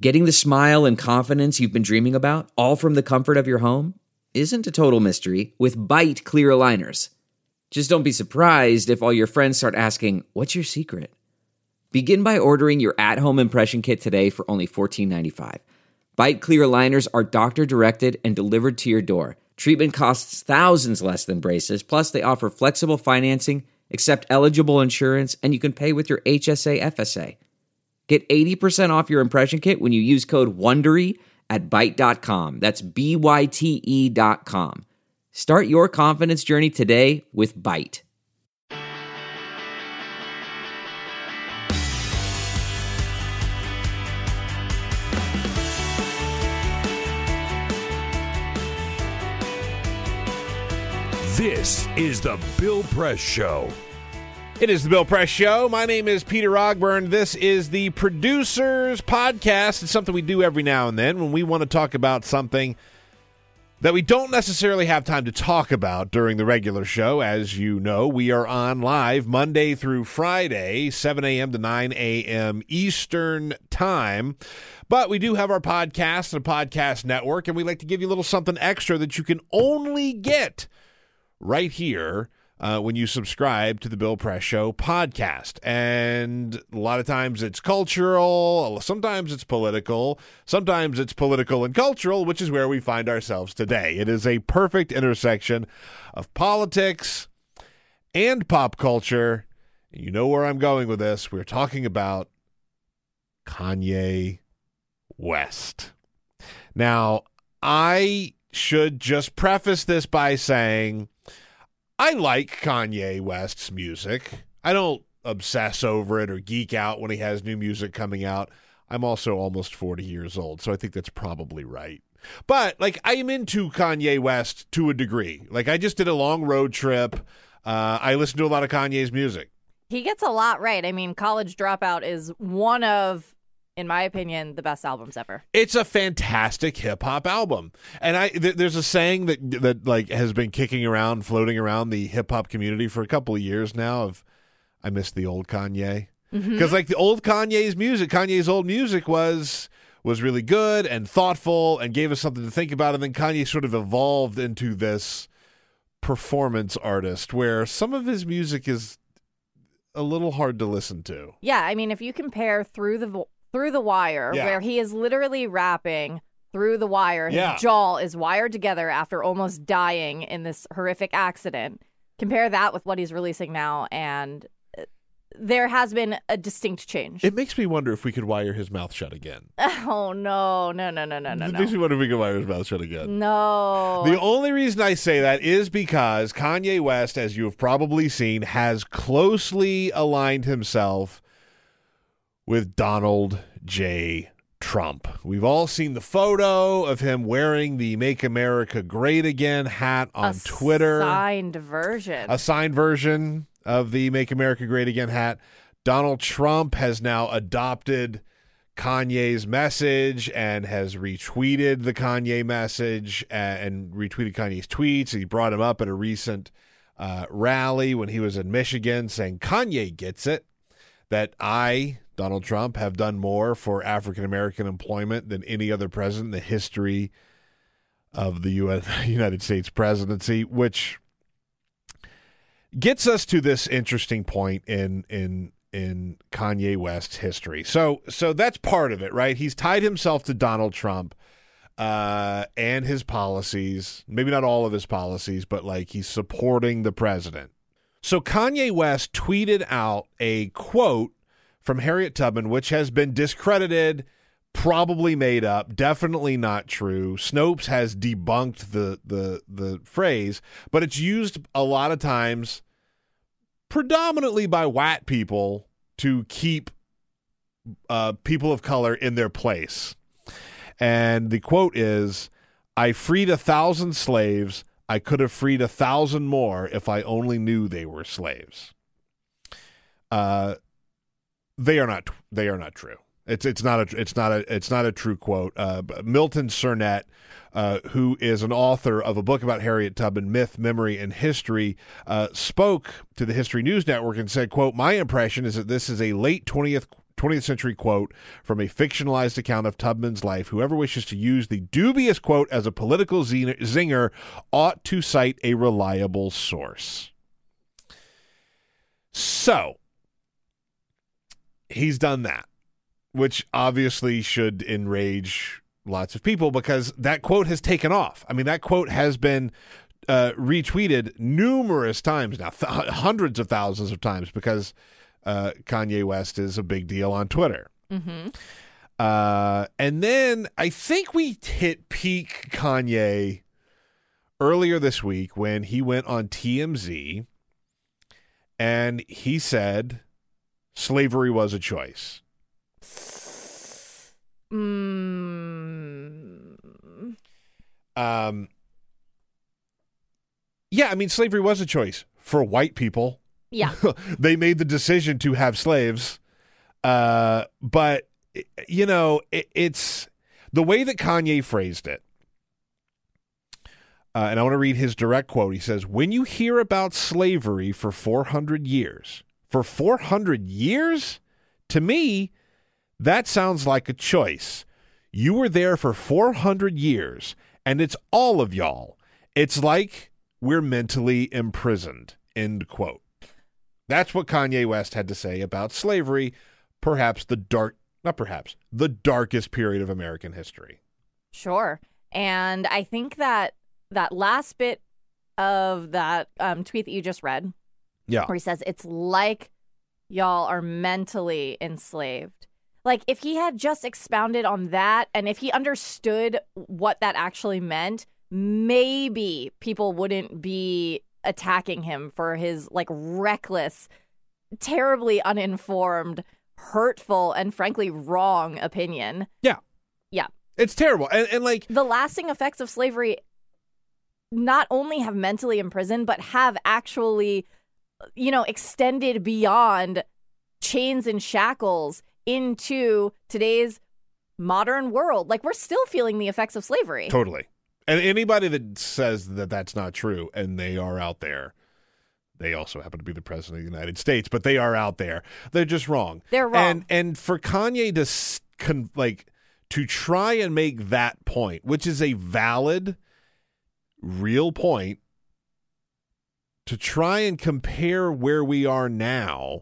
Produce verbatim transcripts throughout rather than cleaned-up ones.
Getting the smile and confidence you've been dreaming about, all from the comfort of your home, isn't a total mystery with Byte clear aligners. Just don't be surprised if all your friends start asking, "What's your secret?" Begin by ordering your at-home impression kit today for only fourteen ninety-five. Byte clear aligners are doctor-directed and delivered to your door. Treatment costs thousands less than braces, plus they offer flexible financing, accept eligible insurance, and you can pay with your H S A F S A. Get eighty percent off your impression kit when you use code WONDERY at byte dot com. That's B Y T E dot com. Start your confidence journey today with Byte. This is the Bill Press Show. It is the Bill Press Show. My name is Peter Ogburn. This is the Producers Podcast. It's something we do every now and then when we want to talk about something that we don't necessarily have time to talk about during the regular show. As you know, we are on live Monday through Friday, seven a.m. to nine a.m. Eastern Time. But we do have our podcast and a podcast network, and we like to give you a little something extra that you can only get right here uh, when you subscribe to the Bill Press Show podcast. And a lot of times it's cultural, sometimes it's political, sometimes it's political and cultural, which is where we find ourselves today. It is a perfect intersection of politics and pop culture. You know where I'm going with this. We're talking about Kanye West. Now, I should just preface this by saying I like Kanye West's music. I don't obsess over it or geek out when he has new music coming out. I'm also almost forty years old, so I think that's probably right. But, like, I am into Kanye West to a degree. Like, I just did a long road trip. Uh, I listen to a lot of Kanye's music. He gets a lot right. I mean, College Dropout is one of, in my opinion, the best albums ever. It's a fantastic hip hop album, and I th- there's a saying that that like has been kicking around, floating around the hip hop community for a couple of years now. Of I miss the old Kanye because mm-hmm. like the old Kanye's music, Kanye's old music was was really good and thoughtful and gave us something to think about. And then Kanye sort of evolved into this performance artist where some of his music is a little hard to listen to. Yeah, I mean, if you compare Through the Vo- Through the Wire, yeah. where he is literally rapping through the wire. His yeah. jaw is wired together after almost dying in this horrific accident. Compare that with what he's releasing now, and there has been a distinct change. It makes me wonder if we could wire his mouth shut again. Oh, no, no, no, no, no, no. It no. makes me wonder if we could wire his mouth shut again. No. The only reason I say that is because Kanye West, as you have probably seen, has closely aligned himself with Donald J. Trump. We've all seen the photo of him wearing the Make America Great Again hat on a Twitter. A signed version. A signed version of the Make America Great Again hat. Donald Trump has now adopted Kanye's message and has retweeted the Kanye message and retweeted Kanye's tweets. He brought him up at a recent uh, rally when he was in Michigan saying, Kanye gets it, that I... Donald Trump have done more for African-American employment than any other president in the history of the U S United States presidency, which gets us to this interesting point in in in Kanye West's history. So so that's part of it, right? He's tied himself to Donald Trump uh, and his policies, maybe not all of his policies, but like he's supporting the president. So Kanye West tweeted out a quote from Harriet Tubman, which has been discredited, probably made up, definitely not true. Snopes has debunked the the the phrase, but it's used a lot of times, predominantly by white people, to keep uh, people of color in their place. And the quote is, "I freed a thousand slaves. I could have freed a thousand more if I only knew they were slaves." Uh. They are not. They are not true. It's it's not a. It's not a. It's not a true quote. Uh, Milton Surnett, uh, who is an author of a book about Harriet Tubman, Myth, Memory, and History, uh, spoke to the History News Network and said, "quote My impression is that this is a late twentieth twentieth century quote from a fictionalized account of Tubman's life. Whoever wishes to use the dubious quote as a political zinger ought to cite a reliable source. So, he's done that, which obviously should enrage lots of people because that quote has taken off. I mean, that quote has been uh, retweeted numerous times now, th- hundreds of thousands of times, because uh, Kanye West is a big deal on Twitter. Mm-hmm. Uh, and then I think we hit peak Kanye earlier this week when he went on T M Z and he said slavery was a choice. Mm. Um, yeah, I mean, slavery was a choice for white people. Yeah. They made the decision to have slaves. Uh, but, you know, it, it's the way that Kanye phrased it. Uh, and I want to read his direct quote. He says, when you hear about slavery for four hundred years, for four hundred years, to me, that sounds like a choice. You were there for four hundred years, and it's all of y'all. It's like we're mentally imprisoned, end quote. That's what Kanye West had to say about slavery, perhaps the dark, not perhaps, the darkest period of American history. Sure. And I think that that last bit of that um, tweet that you just read, Yeah. where he says, it's like y'all are mentally enslaved. Like, if he had just expounded on that, and if he understood what that actually meant, maybe people wouldn't be attacking him for his, like, reckless, terribly uninformed, hurtful, and frankly wrong opinion. Yeah. Yeah. It's terrible. And, and like... The lasting effects of slavery not only have mentally imprisoned, but have actually, you know, extended beyond chains and shackles into today's modern world. Like, we're still feeling the effects of slavery. Totally. And anybody that says that that's not true, and they are out there, they also happen to be the president of the United States, but they are out there. They're just wrong. They're wrong. And and for Kanye to con- like to try and make that point, which is a valid, real point, to try and compare where we are now,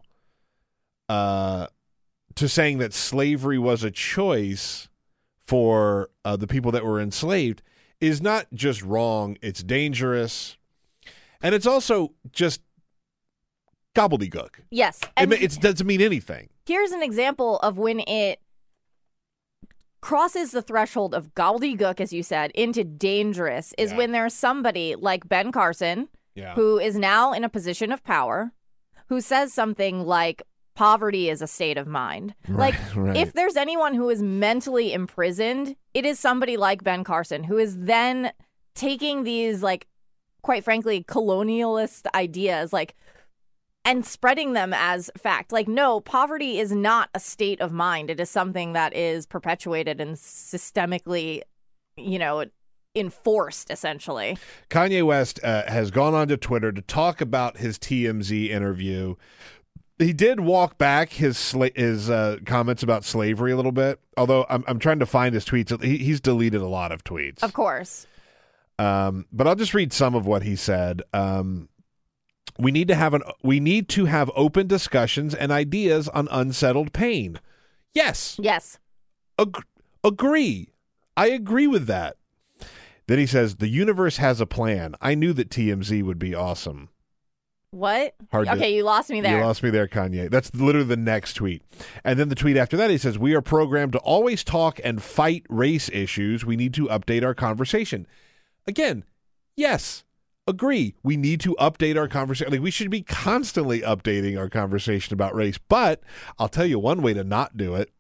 uh, to saying that slavery was a choice for uh, the people that were enslaved, is not just wrong, it's dangerous, and it's also just gobbledygook. Yes. It, And ma- it doesn't mean anything. here's an example of when it crosses the threshold of gobbledygook, as you said, into dangerous, is Yeah. when there's somebody like Ben Carson, Yeah. who is now in a position of power, who says something like, poverty is a state of mind. Right, Like, right. if there's anyone who is mentally imprisoned, it is somebody like Ben Carson, who is then taking these, like, quite frankly, colonialist ideas, like, and spreading them as fact. Like, no, poverty is not a state of mind. It is something that is perpetuated and systemically, you know, enforced, essentially. Kanye West uh, has gone onto Twitter to talk about his T M Z interview. He did walk back his sla- his uh, comments about slavery a little bit, although I'm I'm trying to find his tweets. He, he's deleted a lot of tweets. Of course. Um, but I'll just read some of what he said. Um, we need to have an we need to have open discussions and ideas on unsettled pain. Yes. Yes. Ag- agree. I agree with that. Then he says, the universe has a plan. I knew that T M Z would be awesome. What? Hard to- okay, you lost me there. You lost me there, Kanye. That's literally the next tweet. And then the tweet after that, he says, we are programmed to always talk and fight race issues. We need to update our conversation. Again, yes, agree. We need to update our conversation. Like, we should be constantly updating our conversation about race. But I'll tell you one way to not do it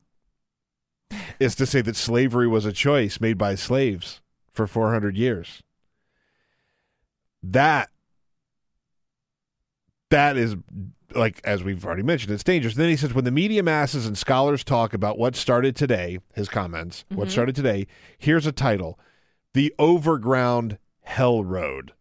is to say that slavery was a choice made by slaves for four hundred years. That That is, like, as we've already mentioned, it's dangerous. Then he says, when the media masses and scholars talk about what started today, his comments, Mm-hmm. what started today, here's a title, The Overground Hell Road.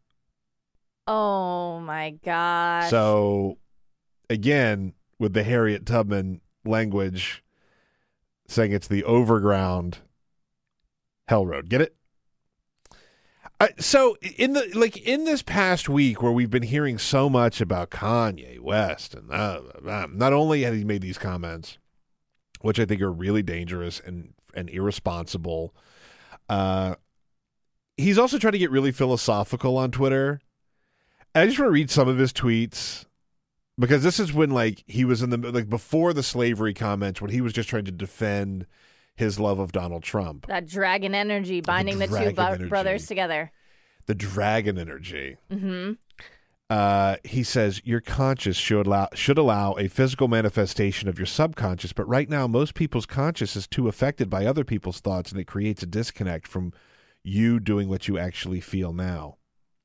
Oh, my gosh. So, again, with the Harriet Tubman language, saying it's the overground hell road. Get it? Uh, so in the like in this past week where we've been hearing so much about Kanye West, and uh, uh, not only has he made these comments, which I think are really dangerous and and irresponsible, uh, he's also trying to get really philosophical on Twitter. And I just want to read some of his tweets because this is when like he was in the like before the slavery comments, when he was just trying to defend his love of Donald Trump. That dragon energy binding the, the two bu- brothers together. The dragon energy. Mm-hmm. Uh, he says, your conscious should allow, should allow a physical manifestation of your subconscious, but right now most people's conscious is too affected by other people's thoughts, and it creates a disconnect from you doing what you actually feel now.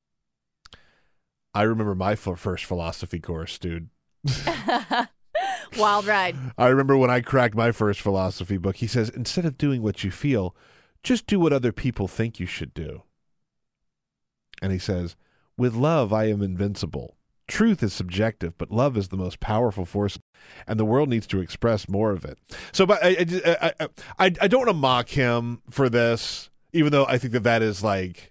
I remember my f- first philosophy course, dude. Wild ride. I remember when I cracked my first philosophy book. He says, instead of doing what you feel, just do what other people think you should do. And he says, with love, I am invincible. Truth is subjective, but love is the most powerful force, and the world needs to express more of it. So, but I, I, I, I, I don't want to mock him for this, even though I think that that is like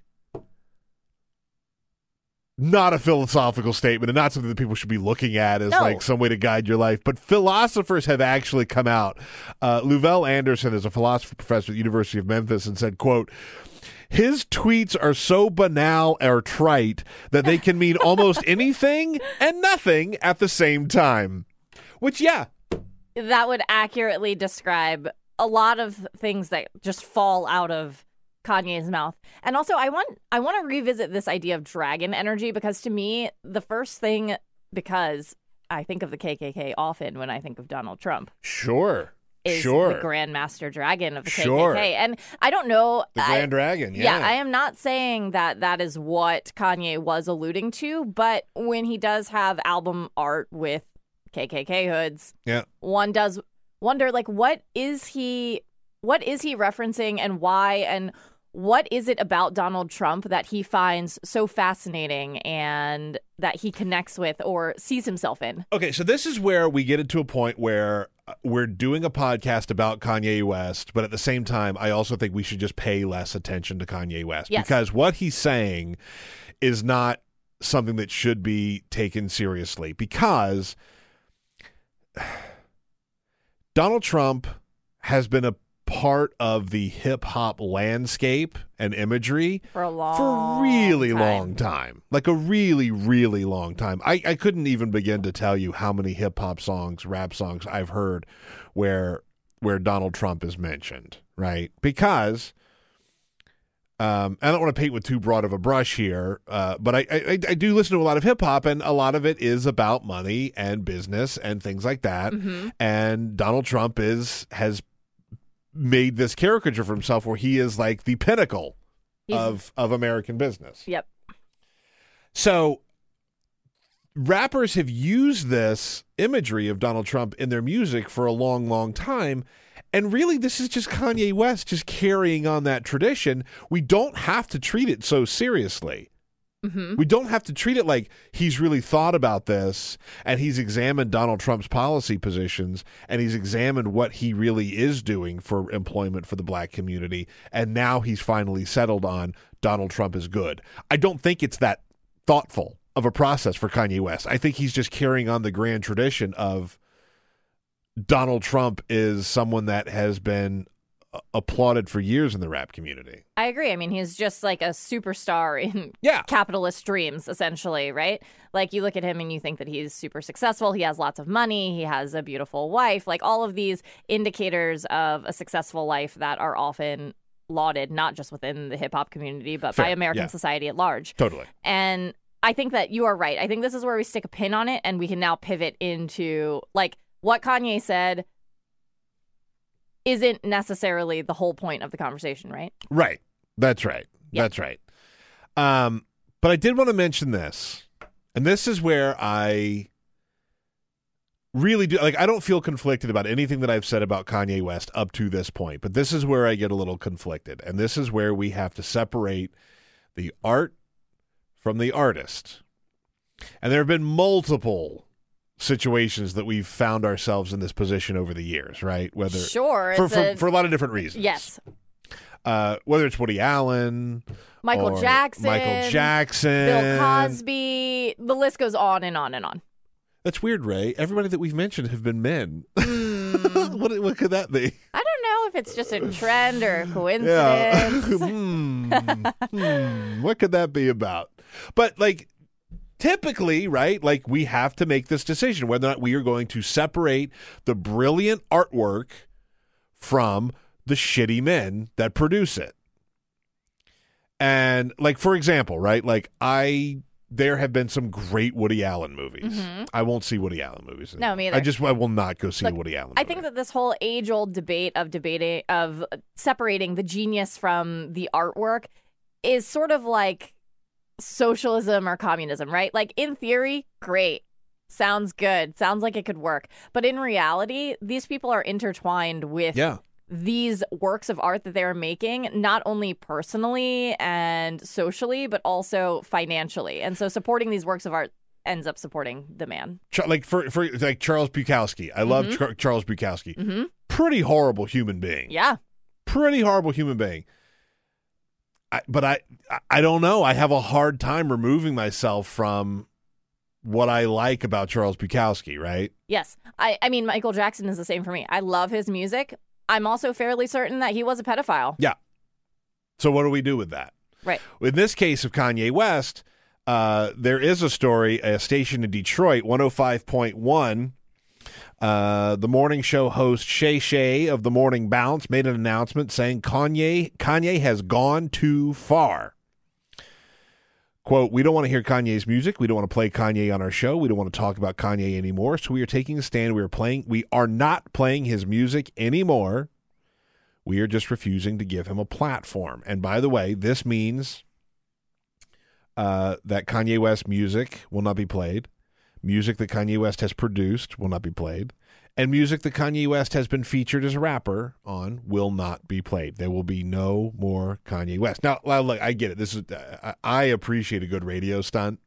not a philosophical statement and not something that people should be looking at as no. like some way to guide your life. But philosophers have actually come out. Uh, Louvel Anderson is a philosophy professor at the University of Memphis and said, quote, his tweets are so banal or trite that they can mean almost anything and nothing at the same time. Which, yeah. That would accurately describe a lot of things that just fall out of Kanye's mouth. And also, I want I want to revisit this idea of dragon energy, because to me, the first thing, because I think of the K K K often when I think of Donald Trump. Sure. Is sure. the Grand Master Dragon of the sure. K K K. And I don't know. The Grand I, Dragon, yeah. Yeah, I am not saying that that is what Kanye was alluding to, but when he does have album art with K K K hoods, yeah. one does wonder, like, what is he, what is he referencing and why, and what is it about Donald Trump that he finds so fascinating and that he connects with or sees himself in? Okay, so this is where we get into a point where we're doing a podcast about Kanye West, but at the same time, I also think we should just pay less attention to Kanye West. Yes. Because what he's saying is not something that should be taken seriously. Because Donald Trump has been a part of the hip-hop landscape and imagery for a long for a really time. long time. Like a really, really long time. I, I couldn't even begin to tell you how many hip-hop songs, rap songs I've heard where where Donald Trump is mentioned, right? Because um, I don't want to paint with too broad of a brush here, uh, but I, I, I do listen to a lot of hip-hop, and a lot of it is about money and business and things like that. Mm-hmm. And Donald Trump is has made this caricature for himself where he is like the pinnacle He's, of of American business. Yep. So rappers have used this imagery of Donald Trump in their music for a long, long time. And really, this is just Kanye West just carrying on that tradition. We don't have to treat it so seriously. Mm-hmm. We don't have to treat it like he's really thought about this and he's examined Donald Trump's policy positions and he's examined what he really is doing for employment for the black community. And now he's finally settled on Donald Trump is good. I don't think it's that thoughtful of a process for Kanye West. I think he's just carrying on the grand tradition of Donald Trump is someone that has been applauded for years in the rap community. I agree. I mean, he's just like a superstar in yeah. capitalist dreams, essentially, right? Like, you look at him and you think that he's super successful. He has lots of money. He has a beautiful wife. Like, all of these indicators of a successful life that are often lauded, not just within the hip-hop community, but Fair. by American yeah. society at large. Totally. And I think that you are right. I think this is where we stick a pin on it, and we can now pivot into, like, what Kanye said isn't necessarily the whole point of the conversation, right? Right. That's right. Yep. That's right. Um, but I did want to mention this, and this is where I really do, like, I don't feel conflicted about anything that I've said about Kanye West up to this point, but this is where I get a little conflicted, and this is where we have to separate the art from the artist. And there have been multiple situations that we've found ourselves in this position over the years, right? Whether Sure. for it's for, a- for a lot of different reasons. Yes. Uh, whether it's Woody Allen, Michael or Jackson, Michael Jackson, Bill Cosby. The list goes on and on and on. That's weird, Ray. Everybody that we've mentioned have been men. Mm. what what could that be? I don't know if it's just a trend or a coincidence. Yeah. hmm. Hmm. What could that be about? But like typically, right, like we have to make this decision whether or not we are going to separate the brilliant artwork from the shitty men that produce it. And like, for example, right, like I, there have been some great Woody Allen movies. Mm-hmm. I won't see Woody Allen movies anymore. No, me either. I just, I will not go see Look, a Woody Allen movie. I think that this whole age-old debate of debating of separating the genius from the artwork is sort of like socialism or communism, right? Like in theory, great. Sounds good. Sounds like it could work. But in reality, these people are intertwined with yeah. these works of art that they're making, not only personally and socially, but also financially. And so supporting these works of art ends up supporting the man. Char- like for for like Charles Bukowski. I love Mhm. Char- Charles Bukowski. Mm-hmm. Pretty horrible human being. Yeah. Pretty horrible human being. I, but I, I don't know. I have a hard time removing myself from what I like about Charles Bukowski, right? Yes. I, I mean, Michael Jackson is the same for me. I love his music. I'm also fairly certain that he was a pedophile. Yeah. So what do we do with that? Right. In this case of Kanye West, uh, there is a story, a station in Detroit, one oh five point one. Uh, the morning show host Shay Shay of the Morning Bounce made an announcement saying Kanye Kanye has gone too far. Quote, we don't want to hear Kanye's music. We don't want to play Kanye on our show. We don't want to talk about Kanye anymore. So we are taking a stand. We are playing. We are not playing his music anymore. We are just refusing to give him a platform. And by the way, this means uh, that Kanye West music will not be played. Music that Kanye West has produced will not be played. And music that Kanye West has been featured as a rapper on will not be played. There will be no more Kanye West. Now, look, I get it. This is uh, I appreciate a good radio stunt.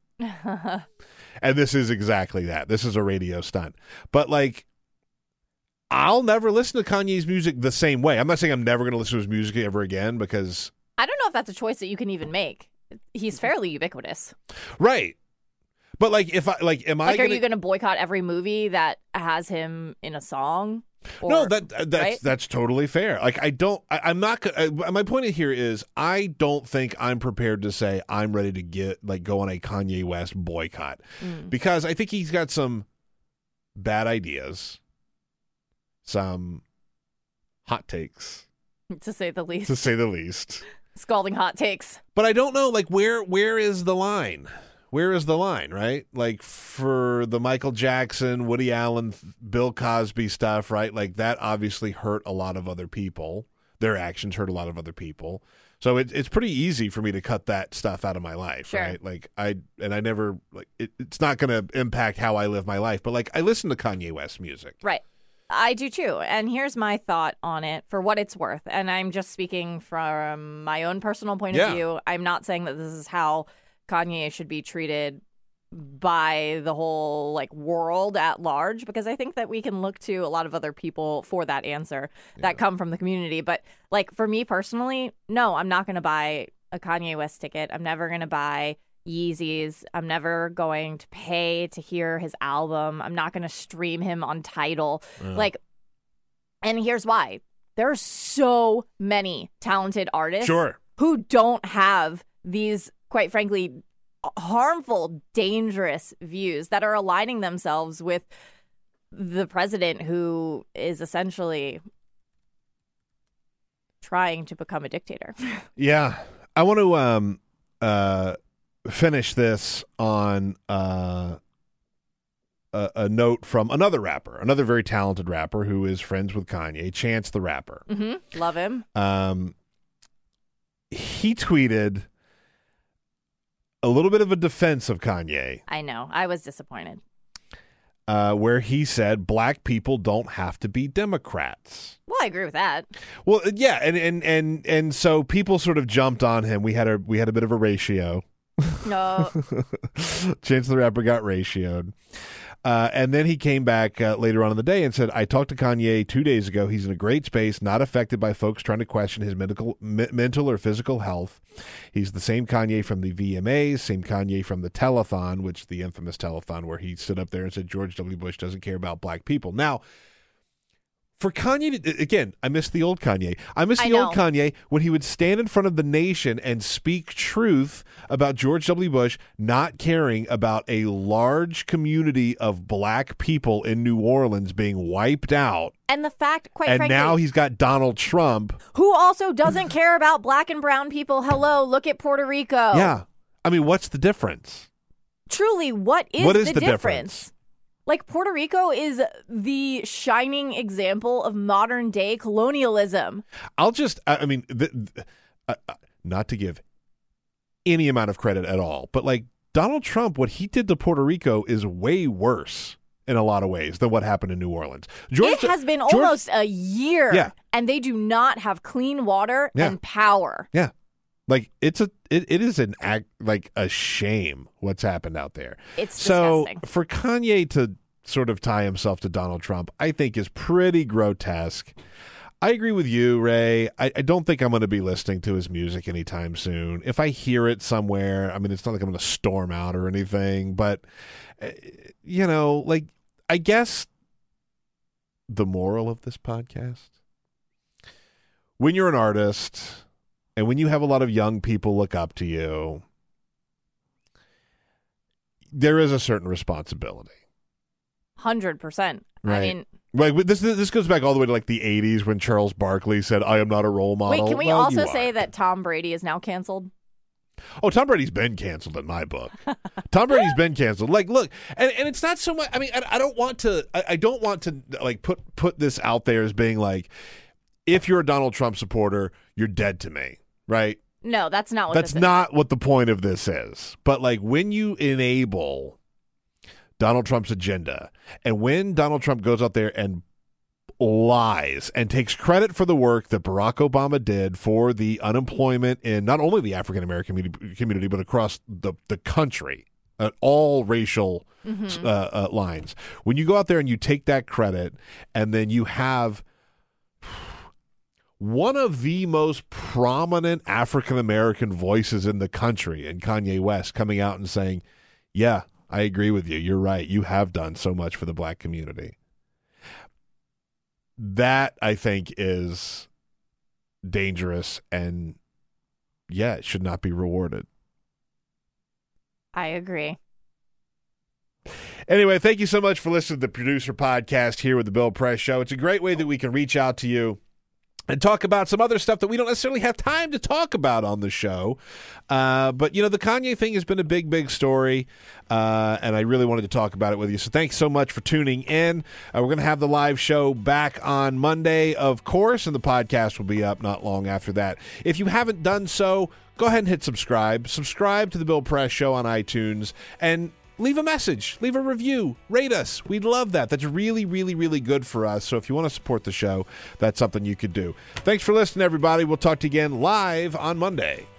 And this is exactly that. This is a radio stunt. But, like, I'll never listen to Kanye's music the same way. I'm not saying I'm never going to listen to his music ever again because... I don't know if that's a choice that you can even make. He's fairly ubiquitous. Right. But, like, if I, like, am I Like, are gonna... you going to boycott every movie that has him in a song? Or, no, that that's right? that's totally fair. Like, I don't, I, I'm not. I, my point here is, I don't think I'm prepared to say I'm ready to get like go on a Kanye West boycott Mm. because I think he's got some bad ideas, some hot takes, To say the least. to say the least. Scalding hot takes. But I don't know, like, where where is the line? Where is the line, right? Like, for the Michael Jackson, Woody Allen, Bill Cosby stuff, right? Like, that obviously hurt a lot of other people. Their actions hurt a lot of other people. So it, it's pretty easy for me to cut that stuff out of my life, Sure. right? Like, I, and I never, like, it, it's not going to impact how I live my life. But, like, I listen to Kanye West music. Right. I do too. And here's my thought on it for what it's worth. And I'm just speaking from my own personal point Yeah. of view. I'm not saying that this is how Kanye should be treated by the whole like world at large, because I think that we can look to a lot of other people for that answer that come from the community. But like for me personally, no, I'm not going to buy a Kanye West ticket. I'm never going to buy Yeezys. I'm never going to pay to hear his album. I'm not going to stream him on Tidal. Yeah. Like, and here's why. There are so many talented artists Sure. who don't have these, quite frankly, harmful, dangerous views that are aligning themselves with the president who is essentially trying to become a dictator. Yeah. I want to um uh finish this on uh a, a note from another rapper, another very talented rapper who is friends with Kanye, Chance the Rapper. Mm-hmm. Love him. Um, he tweeted a little bit of a defense of Kanye, I know. I was disappointed. uh, where he said black people don't have to be Democrats. Well, I agree with that. Well, yeah, and and and and so people sort of jumped on him. We had a we had a bit of a ratio. No. Chance the Rapper got ratioed. Uh, and then he came back uh, later on in the day and said, I talked to Kanye two days ago. He's in a great space, not affected by folks trying to question his medical, me- mental or physical health. He's the same Kanye from the V M As, same Kanye from the telethon, which the infamous telethon where he stood up there and said George W. Bush doesn't care about black people. Now, for Kanye, to, again, I miss the old Kanye. I miss the I old Kanye when he would stand in front of the nation and speak truth about George W. Bush not caring about a large community of black people in New Orleans being wiped out. And the fact, quite and frankly, now he's got Donald Trump. who also doesn't care about black and brown people. Hello, look at Puerto Rico. Yeah. I mean, what's the difference? Truly, what is, What is the, the difference? difference? Like, Puerto Rico is the shining example of modern day colonialism. I'll just, I I mean, th- th- uh, uh, not to give any amount of credit at all, but like Donald Trump, what he did to Puerto Rico is way worse in a lot of ways than what happened in New Orleans. George, it has been George, almost a year, Yeah. and they do not have clean water Yeah. and power. Yeah. Like it's a it, it is an act like a shame what's happened out there. It's so disgusting. for Kanye to sort of tie himself to Donald Trump, I think is pretty grotesque. I agree with you, Ray. I, I don't think I'm going to be listening to his music anytime soon. If I hear it somewhere, I mean, it's not like I'm going to storm out or anything, but uh, you know, like I guess the moral of this podcast: when you're an artist. And when you have a lot of young people look up to you, there is a certain responsibility. one hundred percent. Right. I mean, Like this, this goes back all the way to like the eighties when Charles Barkley said, "I am not a role model." wait, can we Well, also you say are. that Tom Brady is now canceled? Oh, Tom Brady's been canceled in my book. Tom Brady's been canceled. Like, look, and, and it's not so much. I mean, I, I don't want to. I, I don't want to like put put this out there as being like, if you're a Donald Trump supporter, you're dead to me. Right? No, that's not what That's this not what the point of this is. But like when you enable Donald Trump's agenda, and when Donald Trump goes out there and lies and takes credit for the work that Barack Obama did for the unemployment in not only the African American community, but across the, the country at all racial Mm-hmm. uh, uh, lines. When you go out there and you take that credit and then you have one of the most prominent African-American voices in the country, in Kanye West, coming out and saying, yeah, I agree with you. You're right. You have done so much for the black community. That, I think, is dangerous and, yeah, it should not be rewarded. I agree. Anyway, thank you so much for listening to the Producer Podcast here with the Bill Press Show. It's a great way that we can reach out to you and talk about some other stuff that we don't necessarily have time to talk about on the show. Uh, but, you know, the Kanye thing has been a big, big story, uh, and I really wanted to talk about it with you. So thanks so much for tuning in. Uh, we're going to have the live show back on Monday, of course, and the podcast will be up not long after that. If you haven't done so, go ahead and hit subscribe. Subscribe to the Bill Press Show on iTunes, and leave a message, leave a review, rate us. We'd love that. That's really, really, really good for us. So if you want to support the show, that's something you could do. Thanks for listening, everybody. We'll talk to you again live on Monday.